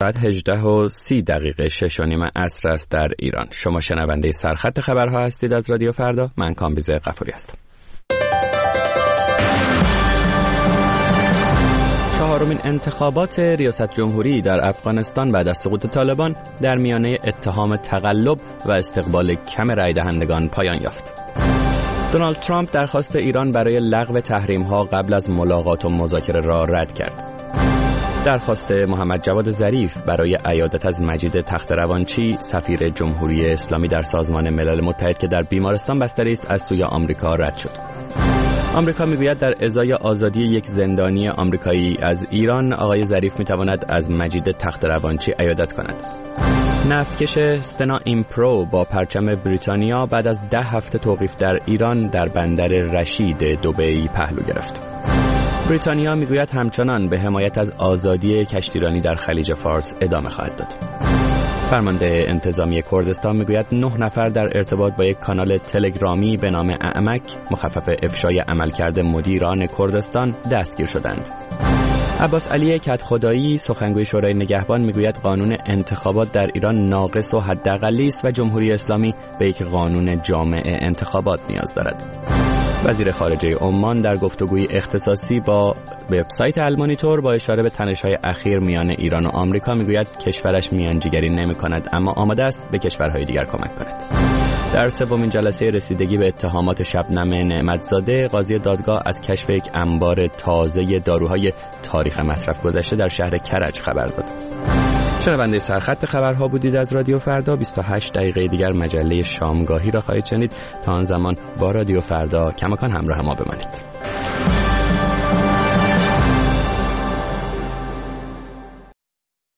ساعت 18:30 6:30 عصر است در ایران. شما شنونده سرخط خبرها هستید از رادیو فردا. من کامبیز غفوری هستم. چهارمین انتخابات ریاست جمهوری در افغانستان بعد از سقوط طالبان در میانه اتهام تقلب و استقبال کم رای دهندگان پایان یافت. دونالد ترامپ درخواست ایران برای لغو تحریم‌ها قبل از ملاقات و مذاکره را رد کرد. درخواست محمد جواد ظریف برای عیادت از مجید تخت‌روانچی سفیر جمهوری اسلامی در سازمان ملل متحد که در بیمارستان بستری است از سوی آمریکا رد شد. آمریکا میگوید در ازای آزادی یک زندانی آمریکایی از ایران آقای ظریف میتواند از مجید تخت‌روانچی عیادت کند. نفتکش استنا ایمپرو با پرچم بریتانیا بعد از 10 هفته توقیف در ایران در بندر رشید دبی پهلو گرفت. بریتانیا میگوید همچنان به حمایت از آزادی کشتیرانی در خلیج فارس ادامه خواهد داد. فرمانده انتظامی کردستان میگوید 9 نفر در ارتباط با یک کانال تلگرامی به نام اعمک مخفف افشای عملکرد مدیران کردستان دستگیر شدند. عباس علی کدخدایی سخنگوی شورای نگهبان میگوید قانون انتخابات در ایران ناقص و حداقلی است و جمهوری اسلامی به یک قانون جامع انتخابات نیاز دارد. وزیر خارجه عمان در گفتگوی اختصاصی با وبسایت المانیتور با اشاره به تنش‌های اخیر میان ایران و آمریکا میگوید کشورش میانجیگری نمی‌کند اما آماده است به کشورهای دیگر کمک کند. در سومین جلسه رسیدگی به اتهامات شبنم نعمتزاده، قاضی دادگاه از کشف یک انبار تازه داروهای تاریخ مصرف گذشته در شهر کرج خبر داد. شنونده سرخط خبرها بودید از رادیو فردا. 28 دقیقه دیگر مجله شامگاهی را خواهید شنید. تا آن زمان با رادیو فردا کماکان همراه ما بمانید.